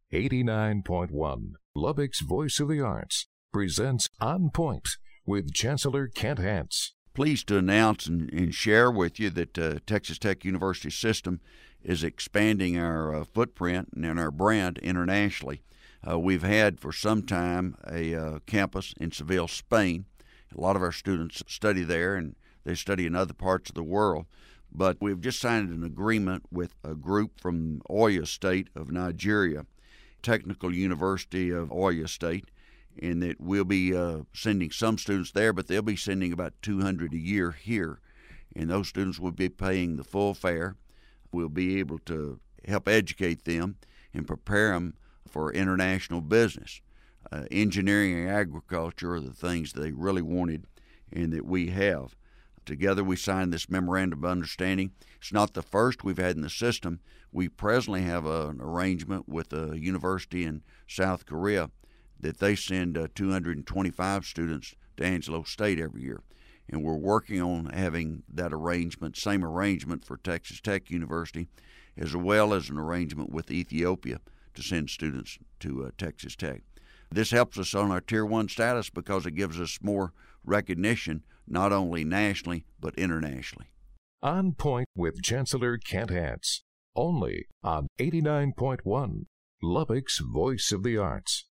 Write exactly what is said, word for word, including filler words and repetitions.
eighty-nine point one, Lubbock's Voice of the Arts, presents On Point with Chancellor Kent Hance. Pleased to announce and, and share with you that uh, Texas Tech University System is expanding our uh, footprint and our brand internationally. Uh, we've had for some time a uh, campus in Seville, Spain. A lot of our students study there, and they study in other parts of the world. But we've just signed an agreement with a group from Oyo State of Nigeria, Technical University of Oyo State, and that we'll be uh, sending some students there, but they'll be sending about two hundred a year here. And those students will be paying the full fare. We'll be able to help educate them and prepare them for international business. Uh, engineering and agriculture are the things they really wanted and that we have. Together we signed this memorandum of understanding. It's not the first we've had in the system. We presently have a, an arrangement with a university in South Korea that they send uh, two hundred twenty-five students to Angelo State every year. And we're working on having that arrangement, same arrangement for Texas Tech University, as well as an arrangement with Ethiopia to send students to uh, Texas Tech. This helps us on our Tier one status because it gives us more recognition, not only nationally, but internationally. On Point with Chancellor Kent Hance, only on eighty-nine point one, Lubbock's Voice of the Arts.